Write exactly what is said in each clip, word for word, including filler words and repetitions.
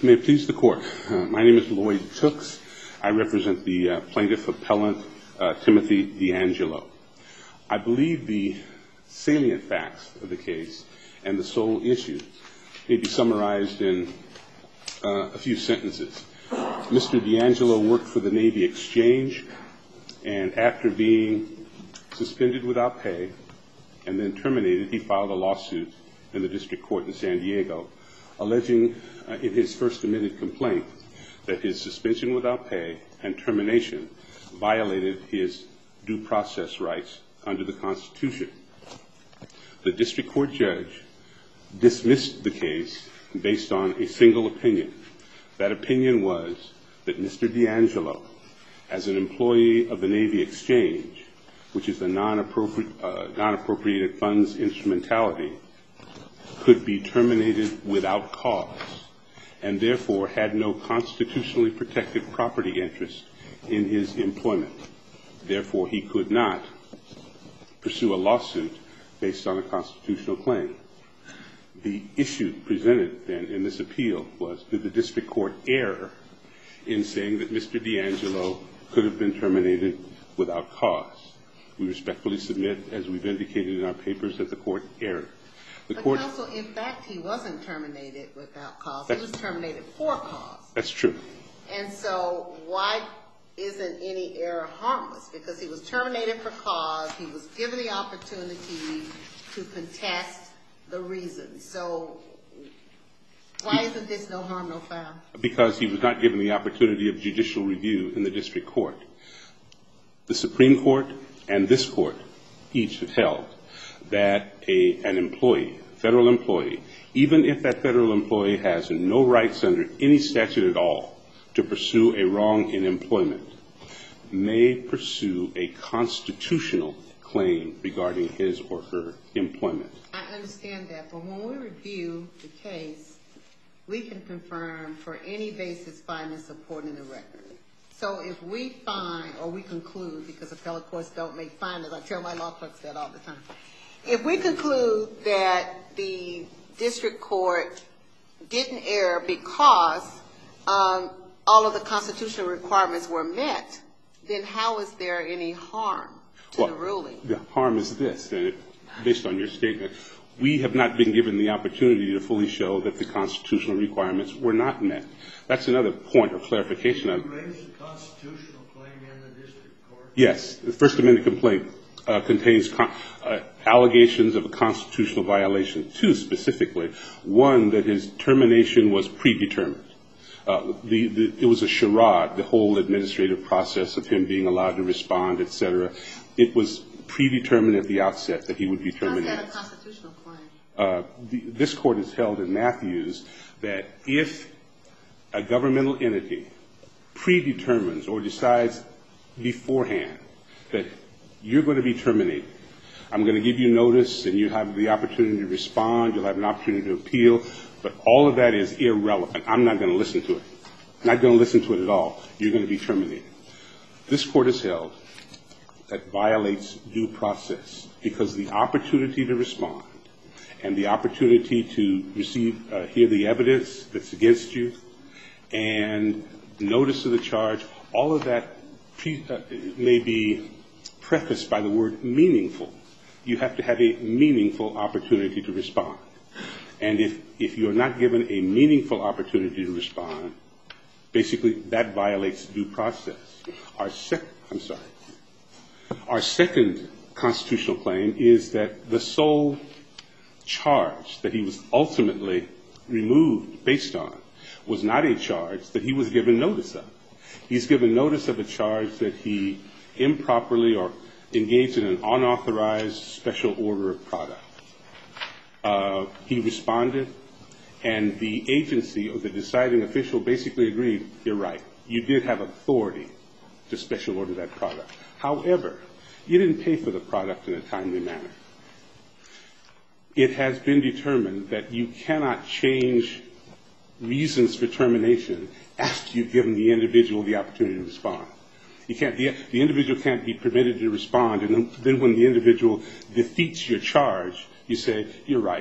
May it please the Court. Uh, my name is Lloyd Tooks. I represent the uh, plaintiff appellant uh, Timothy DeAngelo. I believe the salient facts of the case and the sole issue may be summarized in uh, a few sentences. Mister DeAngelo worked for the Navy Exchange, and after being suspended without pay and then terminated, he filed a lawsuit in the district court in San Diego, alleging uh, in his first admitted complaint that his suspension without pay and termination violated his due process rights under the Constitution. The district court judge dismissed the case based on a single opinion. That opinion was that Mister DeAngelo, as an employee of the Navy Exchange, which is a non-appropriate, uh, non-appropriated funds instrumentality, could be terminated without cause and therefore had no constitutionally protected property interest in his employment. Therefore, he could not pursue a lawsuit based on a constitutional claim. The issue presented then in this appeal was, did the district court err in saying that Mister DeAngelo could have been terminated without cause? We respectfully submit, as we've indicated in our papers, that the court erred. The but court, counsel, in fact, he wasn't terminated without cause. He was terminated for cause. That's true. And so why isn't any error harmless? Because he was terminated for cause. He was given the opportunity to contest the reason. So why isn't this no harm, no foul? Because he was not given the opportunity of judicial review in the district court. The Supreme Court and this court each have held that a, an employee, federal employee, even if that federal employee has no rights under any statute at all to pursue a wrong in employment, may pursue a constitutional claim regarding his or her employment. I understand that, but when we review the case, we can confirm for any basis finding support in the record. So if we find, or we conclude, because appellate courts don't make findings, I tell my law clerks that all the time, if we conclude that the district court didn't err because um, all of the constitutional requirements were met, then how is there any harm to well, the ruling? The harm is this, and based on your statement, we have not been given the opportunity to fully show that the constitutional requirements were not met. That's another point of clarification. Did you raise the constitutional claim in the district court? Yes. The First Amendment complaint uh, contains con- uh, allegations of a constitutional violation, two specifically. One, that his termination was predetermined. Uh, the, the, it was a charade, the whole administrative process of him being allowed to respond, et cetera. It was predetermined at the outset that he would be terminated. How's that a constitutional claim? Uh, the, this court has held in Matthews that if a governmental entity predetermines or decides beforehand that you're going to be terminated, I'm going to give you notice and you have the opportunity to respond, you'll have an opportunity to appeal, but all of that is irrelevant. I'm not going to listen to it. I'm not going to listen to it at all. You're going to be terminated. This court has held that violates due process because the opportunity to respond and the opportunity to receive, uh, hear the evidence that's against you and notice of the charge, all of that pre- uh, may be prefaced by the word meaningful. You have to have a meaningful opportunity to respond. And if, if you're not given a meaningful opportunity to respond, basically that violates due process. Our sec- I'm sorry. Our second constitutional claim is that the sole charge that he was ultimately removed based on was not a charge that he was given notice of. He's given notice of a charge that he improperly or engaged in an unauthorized special order of product. Uh, he responded, and the agency or the deciding official basically agreed, you're right, you did have authority to special order that product. However, you didn't pay for the product in a timely manner. It has been determined that you cannot change reasons for termination after you've given the individual the opportunity to respond. You can't, the, the individual can't be permitted to respond, and then when the individual defeats your charge, you say, you're right,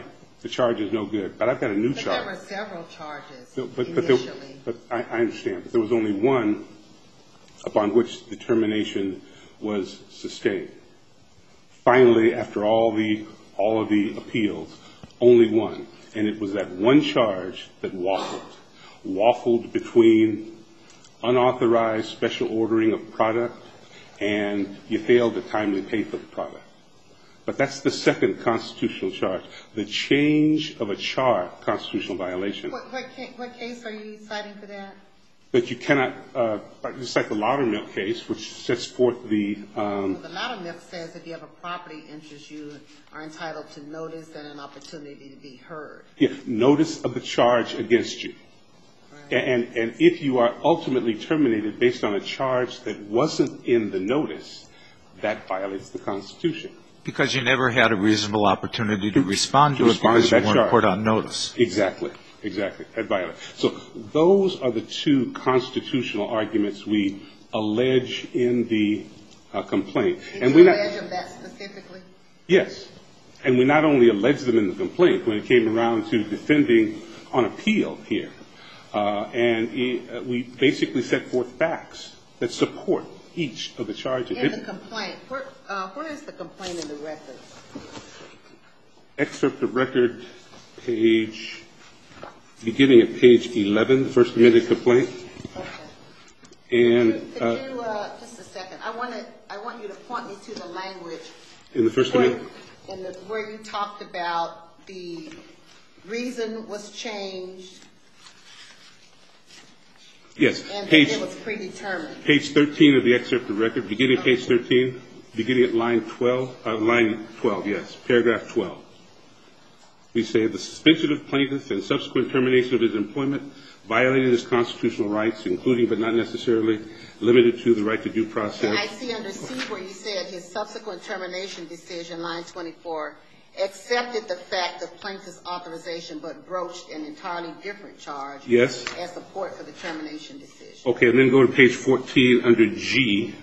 the charge is no good. But I've got a new But charge. there were several charges But, but, but, there, initially. but I, I understand. But there was only one upon which the termination was sustained. Finally, after all the all of the appeals, only one, and it was that one charge that waffled, waffled between unauthorized special ordering of product and you failed to timely pay for the product. But that's the second constitutional charge, the change of a charge, constitutional violation. What, what, ca- what case are you citing for that? That you cannot, uh, just like the Loudermilk case, which sets forth the... Um, Well, the Loudermilk says if you have a property interest, you are entitled to notice and an opportunity to be heard. yeah, notice of the charge against you. Right. And, and if you are ultimately terminated based on a charge that wasn't in the notice, that violates the Constitution. Because you never had a reasonable opportunity to respond to To it respond because to you that weren't charge. put on notice. Exactly. Exactly. That violates. So those are the two constitutional arguments we allege in the uh, complaint. Did and you we not, allege of that specifically? Yes. And we not only allege them in the complaint when it came around to defending on appeal here, uh, and it, uh, we basically set forth facts that support each of the charges. In It, the complaint, where, uh, where is the complaint in the record? excerpt of record, page, beginning at page eleven, the first amended complaint. Okay. And Could uh, you, uh, just a second, I want to, I want you to point me to the language in the first where, amendment, in the, where you talked about the reason was changed yes, and that page, it was predetermined. page thirteen of the excerpt of record, beginning at page thirteen, beginning at line twelve, uh, line twelve, yes, paragraph twelve. We say the suspension of plaintiff and subsequent termination of his employment violated his constitutional rights, including but not necessarily limited to the right to due process. I see under C where you said his subsequent termination decision, line twenty-four, accepted the fact of plaintiff's authorization but broached an entirely different charge Yes. as support for the termination decision. Okay, and then go to page fourteen under G.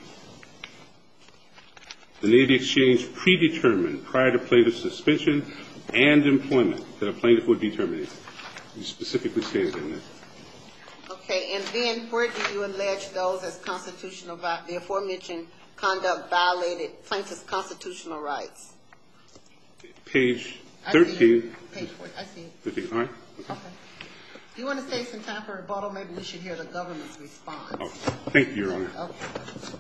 The Navy Exchange predetermined prior to plaintiff's suspension and employment that a plaintiff would be terminated. You specifically stated in there. Okay, and then where do you allege those as constitutional, vi- the aforementioned conduct violated plaintiff's constitutional rights? Page I see it. thirteen. Page four, I see it. thirteen, all right? Okay. Okay. Do you want to save some time for rebuttal? Maybe we should hear the government's response. Oh, thank you, Your Honor. Okay.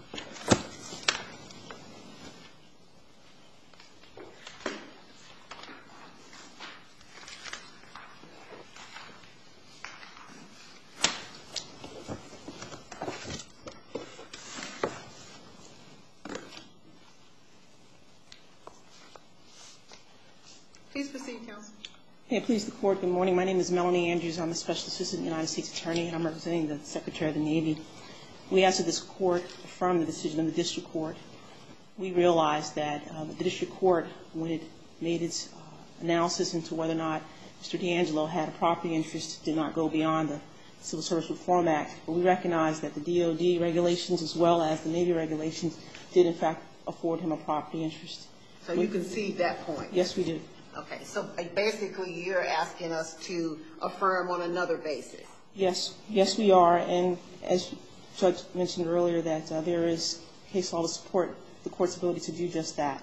Please proceed, counsel. May it please the Court, good morning. My name is Melanie Andrews. I'm a Special Assistant United States Attorney, and I'm representing the Secretary of the Navy. We ask that this Court affirm the decision of the District Court. We realize that uh, the District Court, when it made its uh, analysis into whether or not Mister D'Angelo had a property interest, did not go beyond the Civil Service Reform Act. But we recognize that the D O D regulations as well as the Navy regulations did, in fact, afford him a property interest. So you concede that point? Yes, we do. Okay, so basically you're asking us to affirm on another basis? Yes, yes, we are. And as Judge mentioned earlier, that uh, there is case law to support the Court's ability to do just that.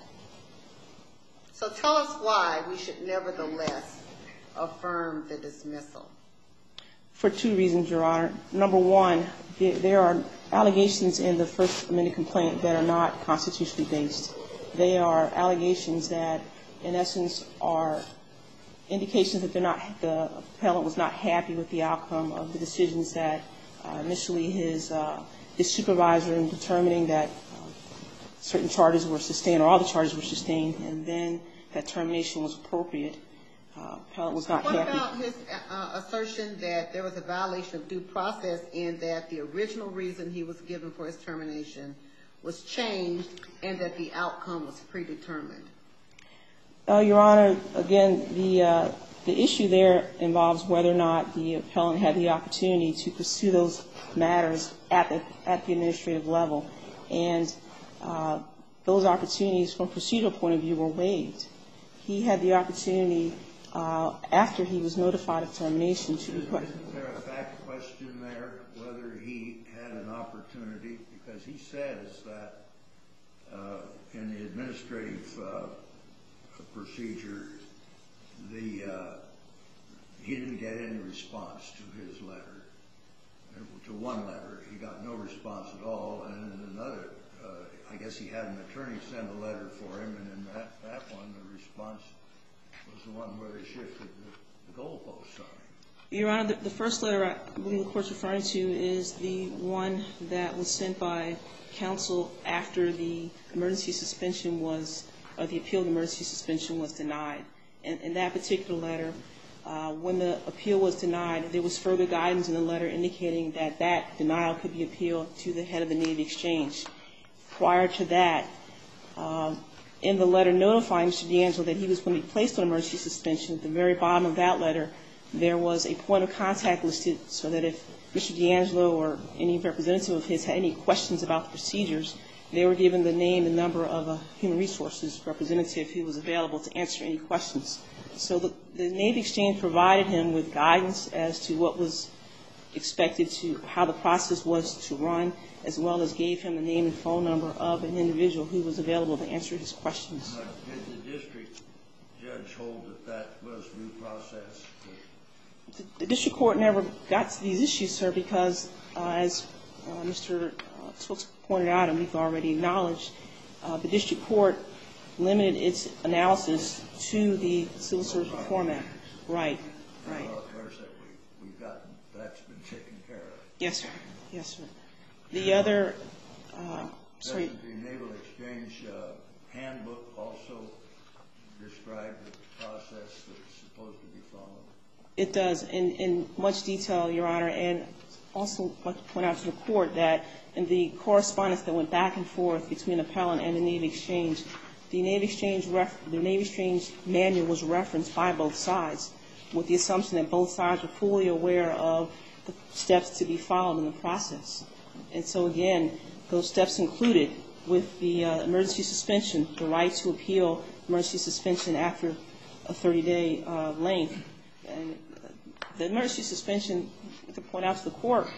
So tell us why we should nevertheless affirm the dismissal. For two reasons, Your Honor. Number one, there are allegations in the First Amendment complaint that are not constitutionally based. They are allegations that, in essence, are indications that they're not, the appellant was not happy with the outcome of the decisions that uh, initially his, uh, his supervisor in determining that uh, certain charges were sustained, or all the charges were sustained, and then that termination was appropriate. Uh, appellant was not what happy. What about his uh, assertion that there was a violation of due process in that the original reason he was given for his termination was changed and that the outcome was predetermined? Uh, Your Honor, again, the uh, the issue there involves whether or not the appellant had the opportunity to pursue those matters at the at the administrative level, and uh, those opportunities, from a procedural point of view, were waived. He had the opportunity uh, after he was notified of termination to request. Isn't there a fact question there, whether he had an opportunity? Because he says that uh, in the administrative uh, procedure, the uh, he didn't get any response to his letter. To one letter, he got no response at all, and in another, uh, I guess he had an attorney send a letter for him, and in that, that one, the response was the one where they shifted the, the goalposts on him. Your Honor, the, the first letter I believe the Court's referring to is the one that was sent by counsel after the emergency suspension was, or the appeal of the emergency suspension was denied. And in that particular letter, uh, when the appeal was denied, there was further guidance in the letter indicating that that denial could be appealed to the head of the Navy Exchange. Prior to that, um, in the letter notifying Mister D'Angelo that he was going to be placed on emergency suspension, at the very bottom of that letter, there was a point of contact listed so that if Mister D'Angelo or any representative of his had any questions about the procedures, they were given the name and number of a human resources representative who was available to answer any questions. So the, the Navy Exchange provided him with guidance as to what was expected to, how the process was to run, as well as gave him the name and phone number of an individual who was available to answer his questions. But did the district judge hold that that was due process? The, the district court never got to these issues, sir, because uh, as uh, Mister Tooks pointed out, and we've already acknowledged, uh, the district court limited its analysis to the Civil Service Reform Act. Right, right. Well, of course, that we, we've gotten, that's been taken care of. Yes, sir. Yes, sir. The other, uh, sorry. Does the Naval Exchange uh, handbook also describe the process that's supposed to be followed? It does, in, in much detail, Your Honor, and also I'd like to point out to the court that in the correspondence that went back and forth between appellant and the Navy Exchange, the Navy Exchange, ref, the Navy Exchange manual was referenced by both sides, with the assumption that both sides were fully aware of the steps to be followed in the process. And so again, those steps included with the uh, emergency suspension, the right to appeal emergency suspension after a thirty-day uh, length. And the emergency suspension, to point out to the court,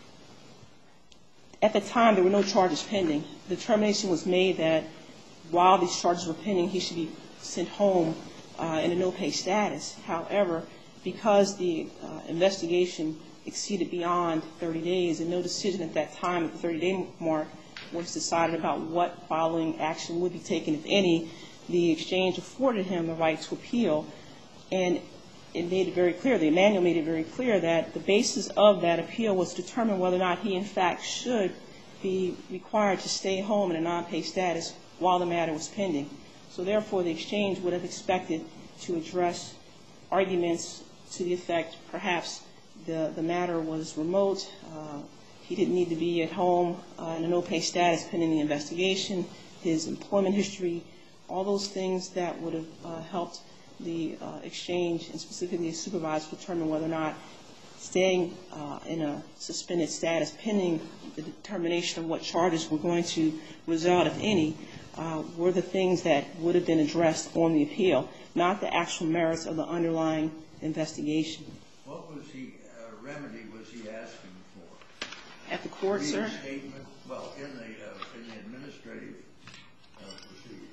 at the time there were no charges pending. The determination was made that while these charges were pending, he should be sent home uh, in a no-pay status. However, because the uh, investigation exceeded beyond thirty days and no decision at that time at the thirty-day mark was decided about what following action would be taken, if any, the exchange afforded him the right to appeal. And it made it very clear, the manual made it very clear that the basis of that appeal was to determine whether or not he in fact should be required to stay home in a non-pay status while the matter was pending. So therefore, the exchange would have expected to address arguments to the effect perhaps the, the matter was remote, uh, he didn't need to be at home uh, in a no-pay status pending the investigation, his employment history, all those things that would have uh, helped the uh, exchange and specifically the supervisor determine whether or not staying uh, in a suspended status pending the determination of what charges were going to result, if any, uh, were the things that would have been addressed on the appeal, not the actual merits of the underlying investigation. What was he, uh, remedy was he asking for? At the court, sir? Reinstatement, well, in the, uh, in the administrative uh, proceeding.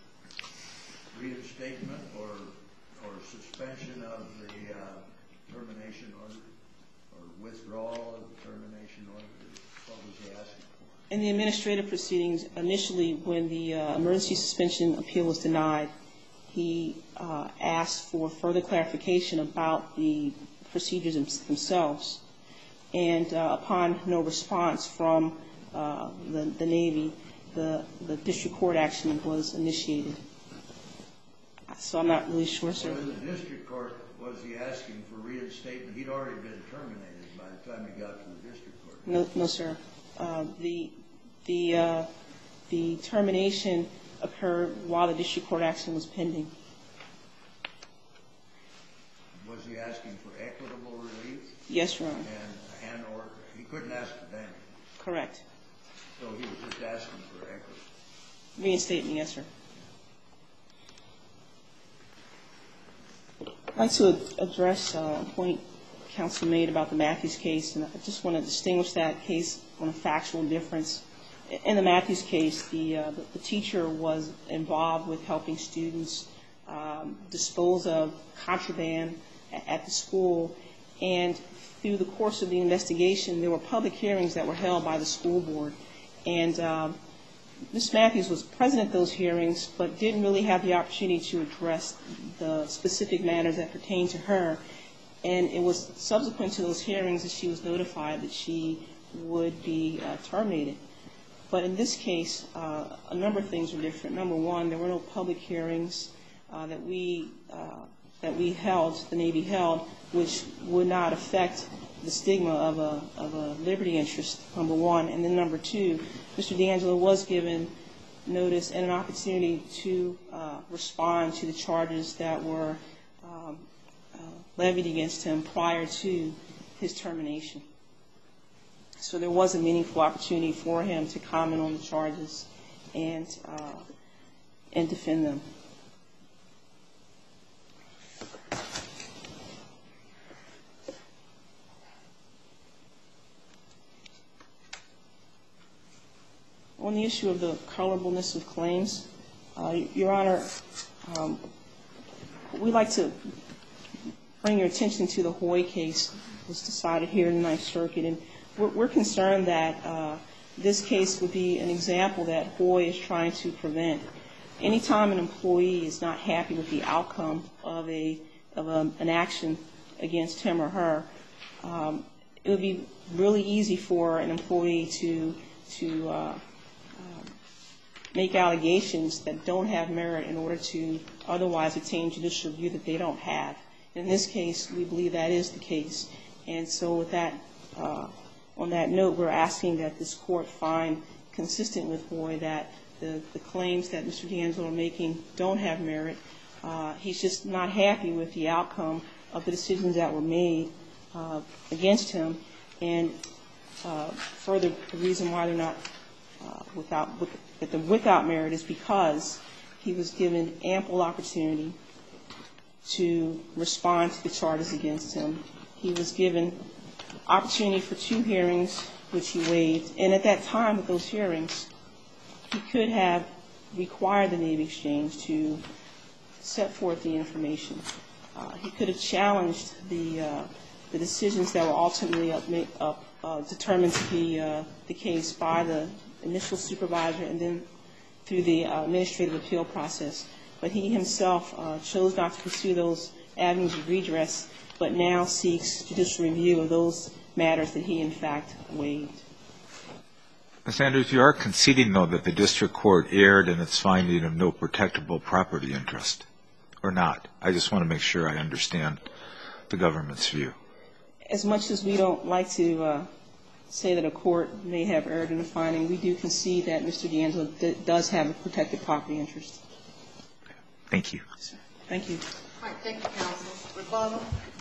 Reinstatement or, or suspension of the uh, termination order, or withdrawal of the termination order? What was he asking for? In the administrative proceedings, initially when the uh, emergency suspension appeal was denied, he uh, asked for further clarification about the procedures themselves. And uh, upon no response from uh, the, the Navy, the, the district court action was initiated. So I'm not really sure, sir. Well, in the district court, was he asking for reinstatement? He'd already been terminated by the time he got to the district court. No, no, sir. Uh, the the uh, the termination occurred while the district court action was pending. Was he asking for equitable relief? Yes, Your Honor. And, and or he couldn't ask for damage. Correct. So he was just asking for equity. Reinstatement, yes, sir. like to address uh, a point counsel made about the Matthews case, and I just want to distinguish that case on a factual difference. In the Matthews case, the, uh, the, the teacher was involved with helping students um, dispose of contraband at, at the school, and through the course of the investigation, there were public hearings that were held by the school board, and um, Miz Matthews was present at those hearings, but didn't really have the opportunity to address the specific matters that pertain to her. And it was subsequent to those hearings that she was notified that she would be uh, terminated. But in this case, uh, a number of things were different. Number one, there were no public hearings uh, that we uh, that we held, the Navy held, which would not affect the stigma of a of a liberty interest. Number one, and then number two, Mister DeAngelo was given notice and an opportunity to uh, respond to the charges that were um, levied against him prior to his termination. So there was a meaningful opportunity for him to comment on the charges and uh, and defend them. On the issue of the colorableness of claims, uh, Your Honor, um, we'd like to bring your attention to the Hoy case that was decided here in the Ninth Circuit. And we're, we're concerned that uh, this case would be an example that Hoy is trying to prevent. Anytime an employee is not happy with the outcome of, a, of a, an action against him or her, um, it would be really easy for an employee to, to uh, uh, make allegations that don't have merit in order to otherwise attain judicial review that they don't have. In this case, we believe that is the case. And so with that, uh, on that note, we're asking that this court find consistent with Hoy that the, the claims that Mister DeAngelo are making don't have merit. Uh, he's just not happy with the outcome of the decisions that were made uh, against him. And uh, further, the reason why they're not uh, without, with, that they're without merit is because he was given ample opportunity to respond to the charges against him. He was given opportunity for two hearings, which he waived. And at that time, with those hearings, he could have required the Navy Exchange to set forth the information. Uh, he could have challenged the uh, the decisions that were ultimately up, up, uh, determined to be uh, the case by the initial supervisor and then through the uh, administrative appeal process. But he himself uh, chose not to pursue those avenues of redress, but now seeks judicial review of those matters that he, in fact, waived. Miz Andrews, you are conceding, though, that the district court erred in its finding of no protectable property interest, or not? I just want to make sure I understand the government's view. As much as we don't like to uh, say that a court may have erred in a finding, we do concede that Mister DeAngelo d- does have a protected property interest. Thank you. Thank you. All right, thank you, counsel. Rebuttal.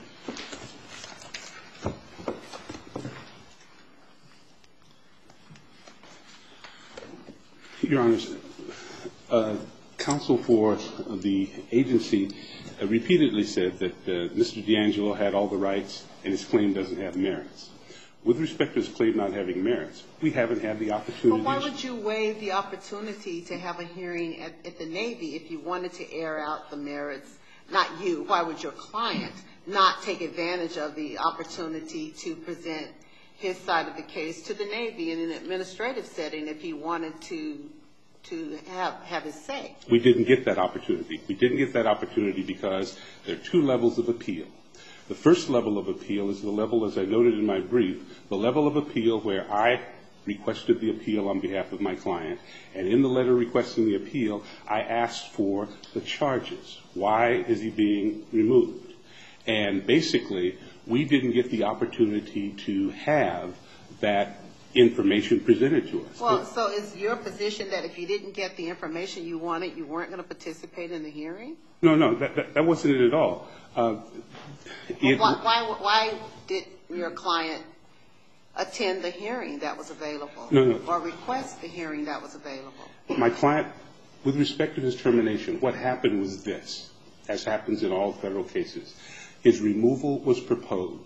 Your Honor, uh, counsel for the agency uh, repeatedly said that uh, Mister DeAngelo had all the rights and his claim doesn't have merits. With respect to his claim not having merits, we haven't had the opportunity. But why would you waive the opportunity to have a hearing at, at the Navy if you wanted to air out the merits? Not you. Why would your client not take advantage of the opportunity to present his side of the case to the Navy in an administrative setting if he wanted to to have, have his say? We didn't get that opportunity. We didn't get that opportunity because there are two levels of appeal. The first level of appeal is the level, as I noted in my brief, the level of appeal where I requested the appeal on behalf of my client. And in the letter requesting the appeal, I asked for the charges. Why is he being removed? And basically, we didn't get the opportunity to have that information presented to us. Well, so is your position that if you didn't get the information you wanted, you weren't going to participate in the hearing? No, no, that, that, that wasn't it at all. Uh, it, well, why, why, why did your client attend the hearing that was available? No, no. Or request the hearing that was available? My client, with respect to his termination, what happened was this. as happens in all federal cases. His removal was proposed.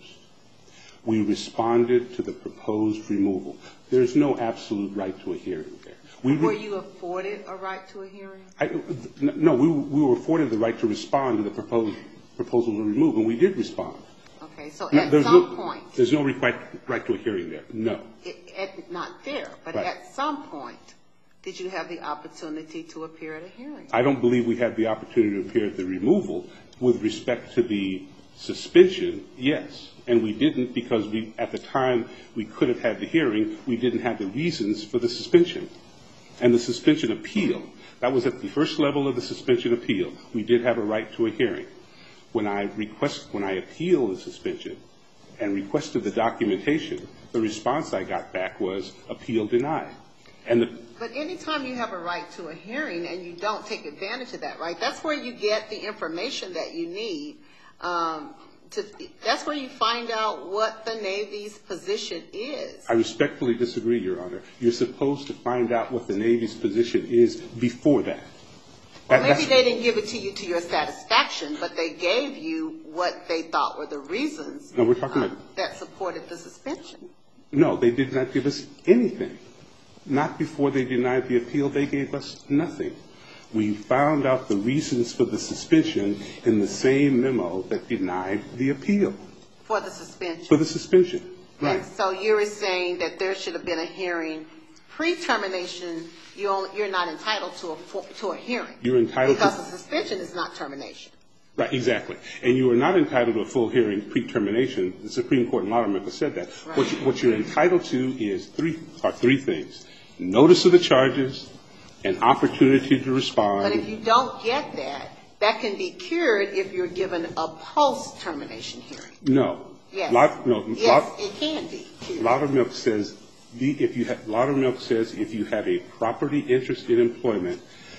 We responded to the proposed removal. There's no absolute right to a hearing there. We were you afforded a right to a hearing? I, no, we, we were afforded the right to respond to the proposed proposal to remove, and we did respond. Okay, so No, at there's some no, point, there's no right, right to a hearing there. No. it, it, not there, but Right. at some point, did you have the opportunity to appear at a hearing? I don't believe we had the opportunity to appear at the removal. With respect to the suspension, yes. And we didn't because we, at the time we could have had the hearing, we didn't have the reasons for the suspension. And the suspension appeal, that was at the first level of the suspension appeal. We did have a right to a hearing. When I request, when I appealed the suspension and requested the documentation, the response I got back was appeal denied. And the, But anytime you have a right to a hearing and you don't take advantage of that right, that's where you get the information that you need. Um, to, that's where you find out what the Navy's position is. I respectfully disagree, Your Honor. You're supposed to find out what the Navy's position is before that. Well, That- maybe they didn't give it to you to your satisfaction, but they gave you what they thought were the reasons No, we're talking uh, about- that supported the suspension. No, they did not give us anything. Not before they denied the appeal. They gave us nothing. We found out the reasons for the suspension in the same memo that denied the appeal. For the suspension. For the suspension. Right. And so you're saying that there should have been a hearing pre-termination. You only, you're not entitled to a full, to a hearing. You're entitled because to. the suspension is not termination. Right, exactly. And you are not entitled to a full hearing pre-termination. The Supreme Court in Laudermill said that. Right. What, you, what you're entitled to is three, are three things. Notice of the charges, an opportunity to respond. But if you don't get that, that can be cured if you're given a post-termination hearing. No. Yes. Lot, no. Yes, Lot, it can be cured. Laudermill says the, if you have, Laudermill says if you have a property interest in employment,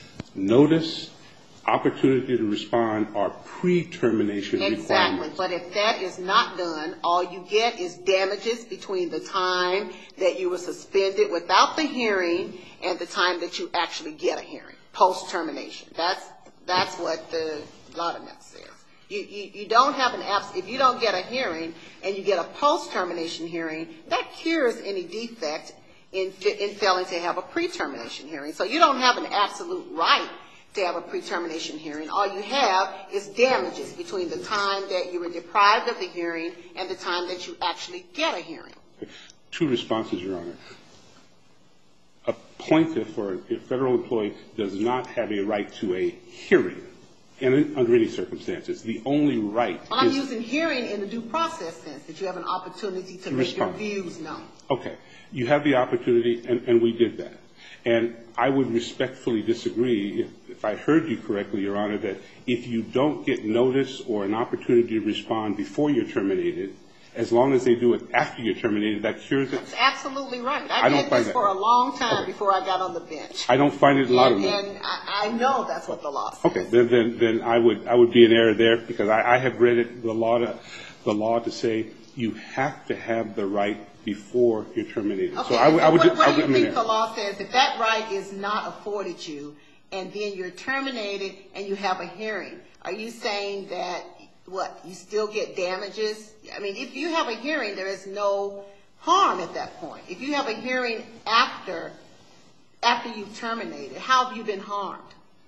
notice, opportunity to respond are pre-termination Exactly. requirements. But if that is not done, all you get is damages between the time that you were suspended without the hearing and the time that you actually get a hearing, post-termination. That's that's what the Laudermill says. You, you, you don't have an abs- if you don't get a hearing and you get a post-termination hearing, that cures any defect in, in failing to have a pre-termination hearing. So you don't have an absolute right to have a pre-termination hearing. All you have is damages between the time that you were deprived of the hearing and the time that you actually get a hearing. Two responses, Your Honor. A plaintiff or a federal employee does not have a right to a hearing in, under any circumstances. The only right Well, I'm is... using hearing in the due process sense, that you have an opportunity to, To make respond. your views known. Okay. You have the opportunity, and, and we did that. And I would respectfully disagree, if, if I heard you correctly, Your Honor, that if you don't get notice or an opportunity to respond before you're terminated, as long as they do it after you're terminated, that cures it. That's absolutely right. I, I don't did find this that- for a long time Okay. before I got on the bench. I don't find it a lot and, of and I, I know that's what the law says. Okay, then, then, then I would, I would be in error there because I, I have read it, the law to, the law to say you have to have the right before you're terminated. Okay, So I would, I would, what, ju- what I do would, you I'm in think the error. law says? If that right is not afforded you, and then you're terminated and you have a hearing, are you saying that, what, you still get damages? I mean, if you have a hearing, there is no harm at that point. If you have a hearing after, after you've terminated, how have you been harmed?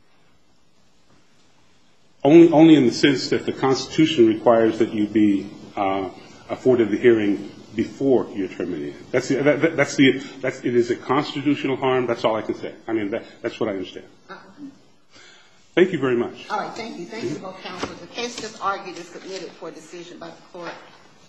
Only, only in the sense that the Constitution requires that you be uh, afforded the hearing before you're terminated. That's the, that, that, that's the, that's, it is a constitutional harm. That's all I can say. I mean, that, that's what I understand. Uh-huh. Thank you very much. All right, thank you. Thank you, both counsel. The case just argued is submitted for decision by the court.